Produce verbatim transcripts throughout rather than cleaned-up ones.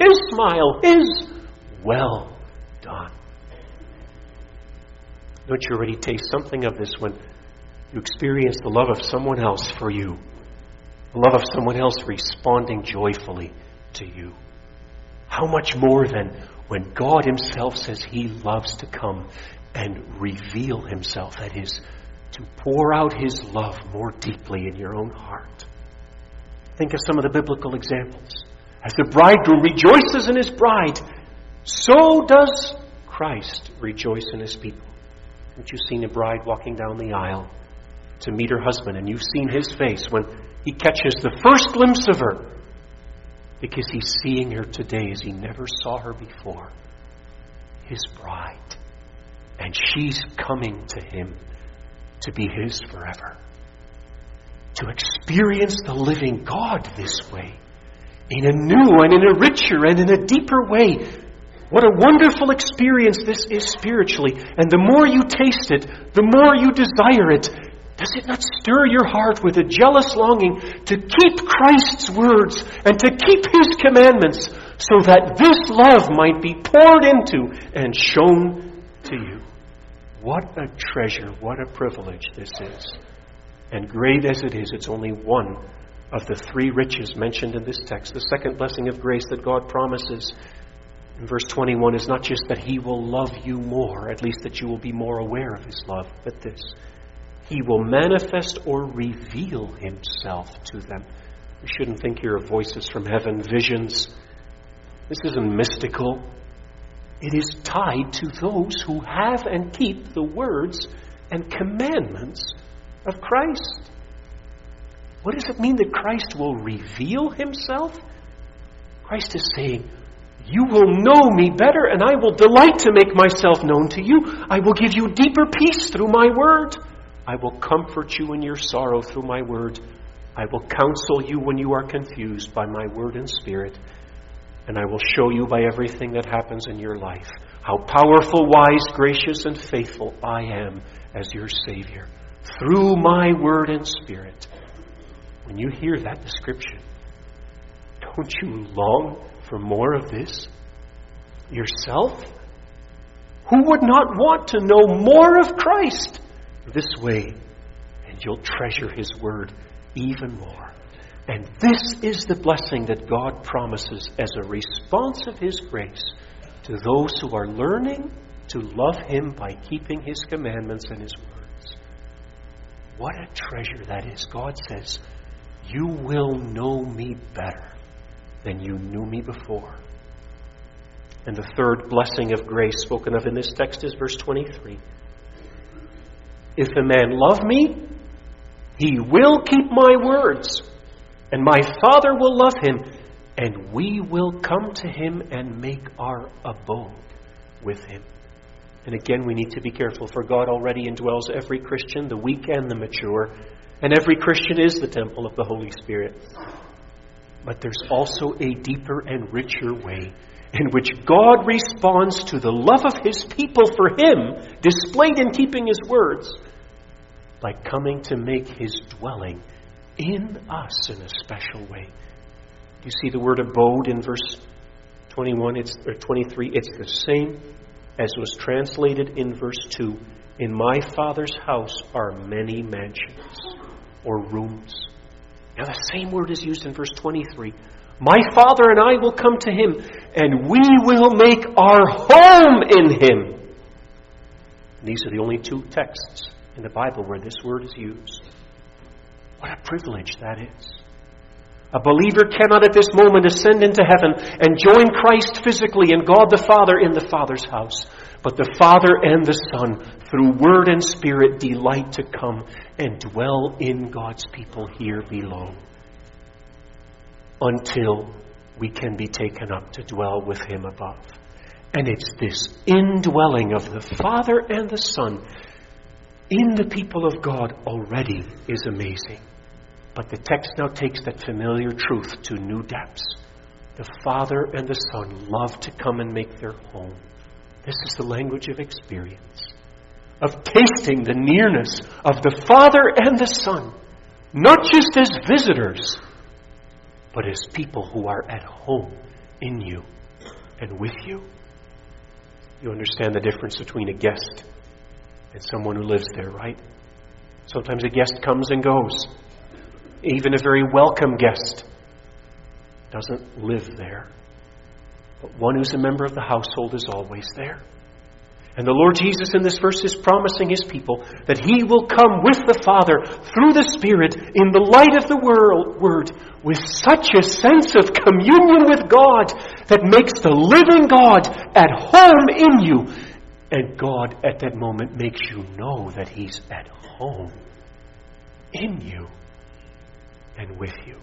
His smile, His well done. Don't you already taste something of this when you experience the love of someone else for you? The love of someone else responding joyfully to you. How much more then when God Himself says He loves to come and reveal Himself, that is, to pour out His love more deeply in your own heart. Think of some of the biblical examples. As the bridegroom rejoices in his bride, so does Christ rejoice in His people. Haven't you seen a bride walking down the aisle to meet her husband, and you've seen his face when he catches the first glimpse of her, because he's seeing her today as he never saw her before, His bride. And she's coming to Him to be His forever. To experience the living God this way, in a new and in a richer and in a deeper way. What a wonderful experience this is spiritually. And the more you taste it, the more you desire it. Does it not stir your heart with a jealous longing to keep Christ's words and to keep His commandments, so that this love might be poured into and shown to you? What a treasure, what a privilege this is. And great as it is, it's only one of the three riches mentioned in this text. The second blessing of grace that God promises in verse twenty-one is not just that He will love you more, at least that you will be more aware of His love, but this: He will manifest or reveal Himself to them. We shouldn't think here of voices from heaven, visions. This isn't mystical. It is tied to those who have and keep the words and commandments of Christ. What does it mean that Christ will reveal Himself? Christ is saying, you will know me better, and I will delight to make myself known to you. I will give you deeper peace through my word. I will comfort you in your sorrow through my word. I will counsel you when you are confused by my word and spirit. And I will show you by everything that happens in your life how powerful, wise, gracious, and faithful I am as your Savior through my word and spirit. When you hear that description, don't you long for more of this yourself? Who would not want to know more of Christ this way? And you'll treasure His word even more. And this is the blessing that God promises as a response of His grace to those who are learning to love Him by keeping His commandments and His words. What a treasure that is. God says, you will know me better than you knew me before. And the third blessing of grace spoken of in this text is verse twenty-three. If a man love me, he will keep my words, and my Father will love him, and we will come to him and make our abode with him. And again, we need to be careful, for God already indwells every Christian, the weak and the mature, and every Christian is the temple of the Holy Spirit. But there's also a deeper and richer way in which God responds to the love of His people for Him, displayed in keeping His words, by coming to make His dwelling in us in a special way. You see the word abode in verse twenty-one, it's, or twenty-three, it's the same as was translated in verse two. In my Father's house are many mansions, or rooms. Now the same word is used in verse twenty-three. My Father and I will come to Him, and we will make our home in Him. And these are the only two texts in the Bible where this word is used. What a privilege that is. A believer cannot at this moment ascend into heaven and join Christ physically and God the Father in the Father's house. But the Father and the Son, through Word and Spirit, delight to come and dwell in God's people here below, until we can be taken up to dwell with Him above. And it's this indwelling of the Father and the Son in the people of God already is amazing. But the text now takes that familiar truth to new depths. The Father and the Son love to come and make their home. This is the language of experience, of tasting the nearness of the Father and the Son, not just as visitors, but as people who are at home in you and with you. You understand the difference between a guest and someone who lives there, right? Sometimes a guest comes and goes. Even a very welcome guest doesn't live there. But one who's a member of the household is always there. And the Lord Jesus in this verse is promising His people that He will come with the Father through the Spirit in the light of the world, Word with such a sense of communion with God that makes the living God at home in you. And God at that moment makes you know that He's at home in you and with you.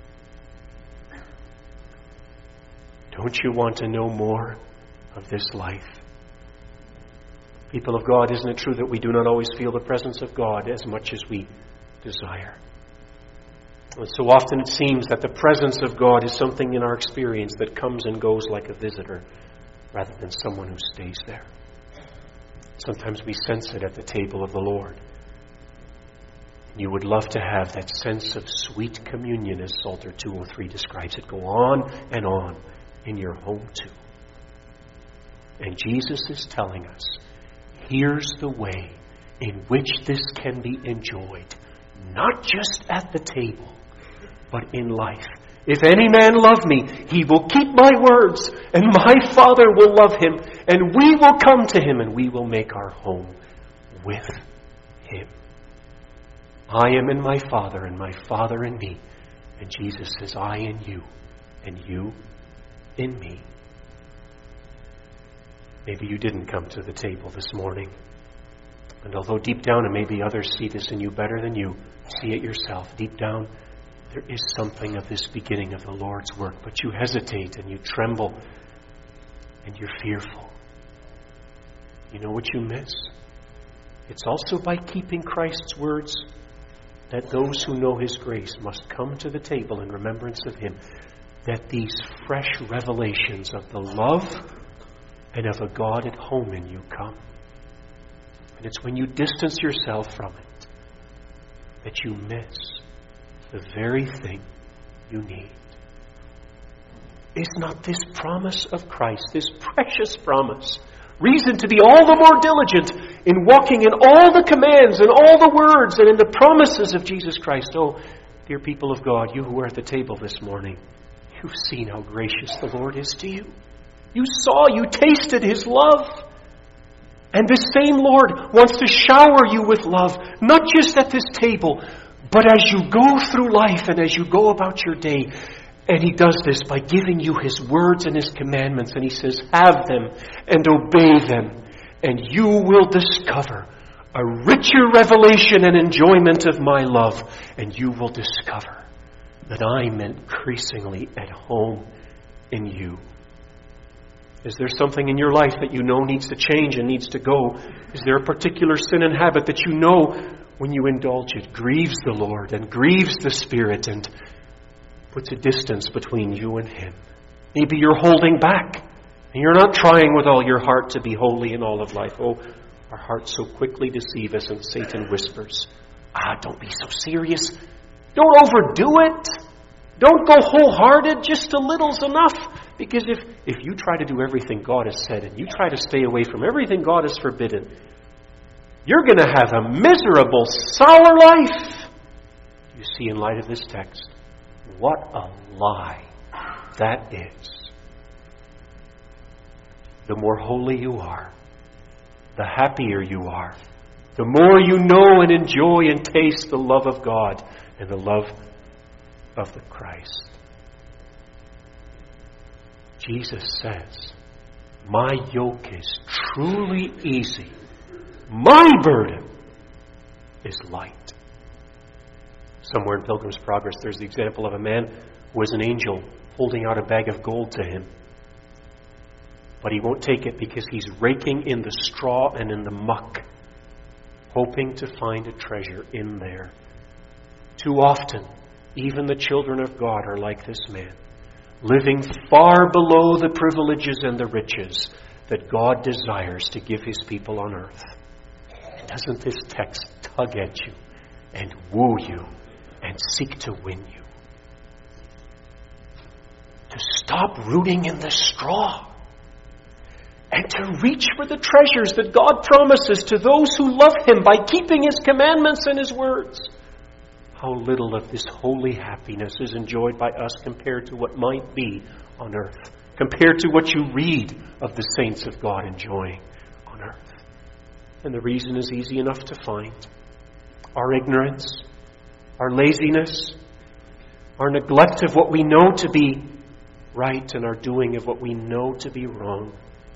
Don't you want to know more of this life? People of God, isn't it true that we do not always feel the presence of God as much as we desire? And so often it seems that the presence of God is something in our experience that comes and goes like a visitor rather than someone who stays there. Sometimes we sense it at the table of the Lord. You would love to have that sense of sweet communion as Psalter two oh three describes it. Go on and on in your home too. And Jesus is telling us, here's the way in which this can be enjoyed, not just at the table, but in life. If any man love me, he will keep my words, and my Father will love him, and we will come to him, and we will make our home with him. I am in my Father, and my Father in me. And Jesus says, I in you, and you in me. Maybe you didn't come to the table this morning. And although deep down, and maybe others see this in you better than you, see it yourself. Deep down, there is something of this beginning of the Lord's work. But you hesitate and you tremble and you're fearful. You know what you miss? It's also by keeping Christ's words that those who know His grace must come to the table in remembrance of Him. That these fresh revelations of the love and of a God at home in you come. And it's when you distance yourself from it that you miss the very thing you need. Is not this promise of Christ, this precious promise, reason to be all the more diligent in walking in all the commands and all the words and in the promises of Jesus Christ? Oh, dear people of God, you who were at the table this morning, you've seen how gracious the Lord is to you. You saw, you tasted His love. And this same Lord wants to shower you with love, not just at this table, but as you go through life and as you go about your day. And He does this by giving you His words and His commandments. And He says, have them and obey them. And you will discover a richer revelation and enjoyment of my love. And you will discover that I'm increasingly at home in you. Is there something in your life that you know needs to change and needs to go? Is there a particular sin and habit that you know when you indulge it grieves the Lord and grieves the Spirit and puts a distance between you and Him? Maybe you're holding back and you're not trying with all your heart to be holy in all of life. Oh, our hearts so quickly deceive us, and Satan whispers, ah, don't be so serious. Don't overdo it. Don't go wholehearted. Just a little's enough. Because if, if you try to do everything God has said and you try to stay away from everything God has forbidden, you're going to have a miserable, sour life. You see, in light of this text, what a lie that is. The more holy you are, the happier you are, the more you know and enjoy and taste the love of God and the love of the Christ. Jesus says, my yoke is truly easy. My burden is light. Somewhere in Pilgrim's Progress, there's the example of a man who was an angel holding out a bag of gold to him. But he won't take it because he's raking in the straw and in the muck, hoping to find a treasure in there. Too often, even the children of God are like this man, living far below the privileges and the riches that God desires to give His people on earth. Doesn't this text tug at you and woo you and seek to win you? to stop rooting in the straw and to reach for the treasures that God promises to those who love Him by keeping His commandments and His words. How little of this holy happiness is enjoyed by us compared to what might be on earth, compared to what you read of the saints of God enjoying on earth. And the reason is easy enough to find. Our ignorance, our laziness, our neglect of what we know to be right, and our doing of what we know to be wrong.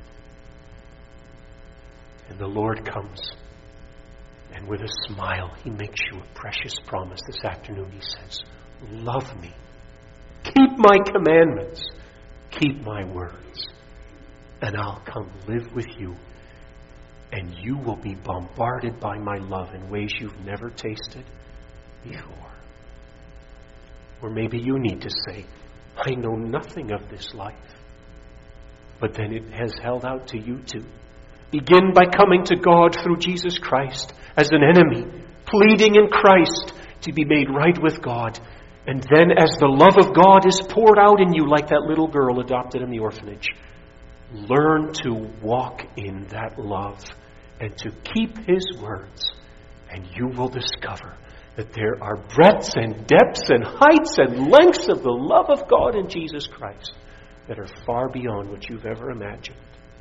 And the Lord comes, and with a smile, He makes you a precious promise this afternoon. He says, love me. Keep my commandments. Keep my words. And I'll come live with you. And you will be bombarded by my love in ways you've never tasted before. Or maybe you need to say, I know nothing of this life. But then it has held out to you too. Begin by coming to God through Jesus Christ as an enemy, pleading in Christ to be made right with God. And then as the love of God is poured out in you like that little girl adopted in the orphanage, learn to walk in that love and to keep His words. And you will discover that there are breadths and depths and heights and lengths of the love of God in Jesus Christ that are far beyond what you've ever imagined.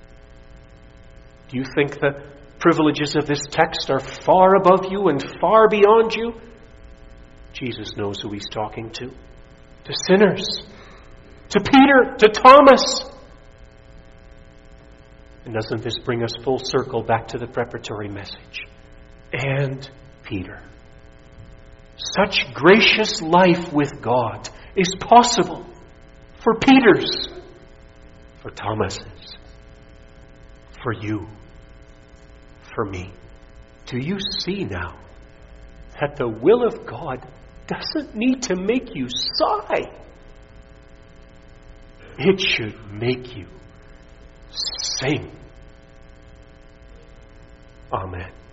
Do you think the privileges of this text are far above you and far beyond you? Jesus knows who He's talking to. To sinners. To Peter. To Thomas. And doesn't this bring us full circle back to the preparatory message? And Peter. Such gracious life with God is possible for Peter's, for Thomas's, for you, for me. Do you see now that the will of God doesn't need to make you sigh? It should make you sing. Amen.